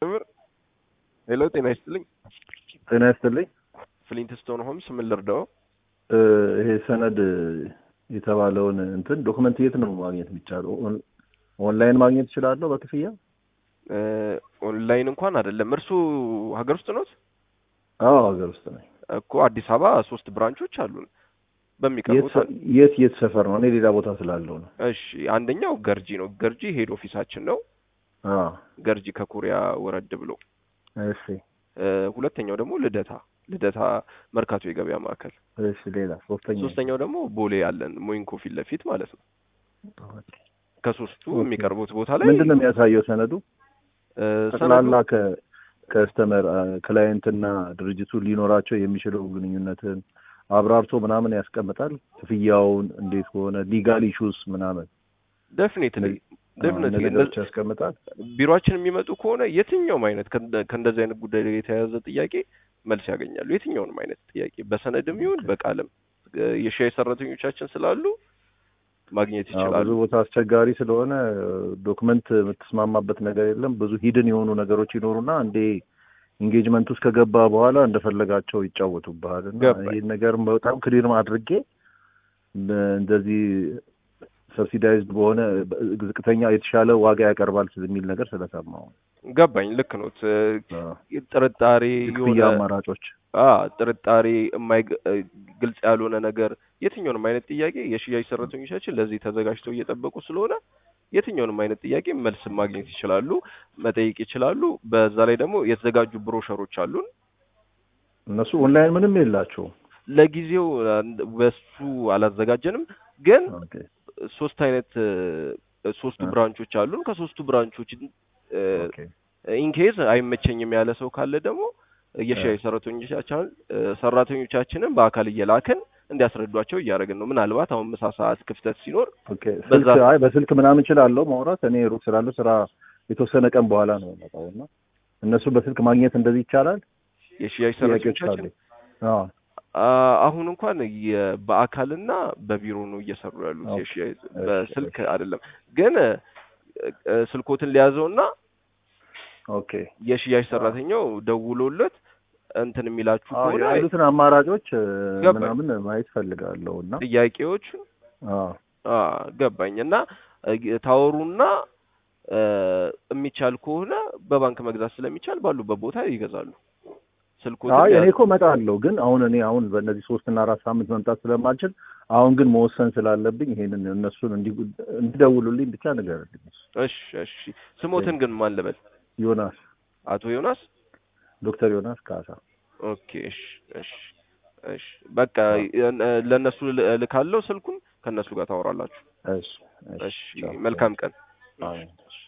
ጭምር ሄሎ ጤና ይስጥልኝ ጤና ይስጥልኝ ፍሊንትስቶን ሆምስ ምን ልርዳው ይሄ ሰነድ የተባለውን እንትን ዶክመንት የት ነው ማግኘት የሚቻለው ኦንላይን ማግኘት ይችላልው በክፍያ ኦንላይን እንኳን አይደለም እርሱ ሀገር ውስጥ ነው አዎ ሀገር ውስጥ ነው እኮ አዲስ አበባ 3 ብራንቾች አሉን በሚቀርቡት የት ሰፈር ነው እኔ ሌላ ቦታ ስላለው ነው እሺ አንደኛው ገርጂ ነው ገርጂ ሄድ ኦፊሳችን ነው ገርጂ ከኮሪያ ወረድ ብሎ እሺ ሁለተኛው ደግሞ ልደታ መርካቶ የገበያ ማዕከል እሺ ሌላ ሶስተኛው ደግሞ ቦሌ ያለን ሞይንኮ ፊት ለፊት ማለት ነው ከሶስቱ የሚቀርቡት ቦታ ላይ ምንድነው የሚያሳየው ሰነዱ ጠቅላላ ከስተመር ክላይንትና ድርጅቱ ሊኖራቸው የሚችለው ግንኙነትን አብራርቶ ምናምን ያስቀምጣል ክፍያውን እንዴት ሆነ ሊጋል ኢሹስ ምናምን ዴፊኒትሊ ያስቀምጣል ቢሮአችን የሚመጡ ከሆነ የትኛውም አይነት ከእንደዚህ አይነት ጉዳይ ላይ የተያያዘ ጥያቄ መልስ ያገኛሉ የትኛውንም አይነት ጥያቄ በሰነድም ይሁን በቃልም የሻይ ሰራተኞቻችን ስላሉ ማግኘት ይችላሉ ብዙ ቦታ አስቸጋሪ ስለሆነ ዶክመንት የምትስማማበት ነገር የለም ብዙ ሂድን የሆኑ ነገሮች ይኖሩና እንዴ ኢንጌጅመንት ውስጥ ከገባ በኋላ እንደፈለጋቸው ይጫወቱብሃልና ይሄ ነገር በጣም ክሊር አድርጌ እንደዚህ ሰብሲዳይዝድ በሆነ ዝቅተኛ የተሻለ ዋጋ ያቀርባል ስለሚል ነገር ስለሰማው ገባኝ ልክ ነው ጥርጣሬ የሆነ አማራጮች ጥርጣሬ ግልጽ ያልሆነ ነገር የትኛውንም አይነት ጥያቄ የሽያጭ ሰራተኞቻችን ለዚህ ተዘጋጅተው እየጠበቁ ስለሆነ የትኛውንም አይነት ጥያቄ መልስ ማግኘት ይችላሉ መጠየቅ ይችላሉ በዛ ላይ ደግሞ የተዘጋጁ ብሮሸሮች አሉን እነሱ ኦንላይን ምንም የላቸው ለጊዜው በሱ አላዘጋጀንም ግን ሶስት አይነት ሶስቱ ብራንቾች አሉን ከሶስቱ ብራንቾች ኢንኬዝ አይመቸኝም ያለ ሰው ካለ ደግሞ የሻይ ሰራተኞቻችንን በአካል እየላከን እንዲያስረዷቸው እያደረግን ነው ምናልባት አሁን ምሳ ሰዓት ክፍተት ሲኖር በስልክ ምናምን እችላለሁ ማውራት እኔ ሩቅ ስላለው ስራ የተወሰነ ቀን በኋላ ነው የመጣውና እነሱ በስልክ ማግኘት እንደዚህ ይቻላል የሻይ ሰራተኞቻችን አሁን እንኳን በአካልና በቢሮ ነው እየሰሩ ያሉት የሻይ በስልክ አይደለም ግን ስልኮትን ሊያዘውና ኦኬ የሽያጭ ሰራተኛው ደውሎለት እንትን የሚላችሁ ከሆነ ያሉትን አማራጮች ምናምን ማየት ፈልጋለሁና ጥያቄዎች ገባኝና ታወሩና የሚቻል ከሆነ በባንክ መግዛት ስለሚቻል ባሉበት ቦታ ይገዛሉ ስልኮትን እኔ እኮ መጣለሁ ግን አሁን በእነዚህ 3 እና 4 ሳምንት መምጣት ስለማልችል አሁን ግን መወሰን ስላለብኝ ይሄንን እነሱን እንዲደውሉልኝ ብቻ ንገርልኝ እሺ ስሞትን ግን ማን ልበል ዮናስ አቶ ዮናስ ዶክተር ዮናስ ካሳ ኦኬ እሺ በቃ ለነሱ ልካለው ስልኩን ከነሱ ጋር ታወራላችሁ እሺ መልካም ቀን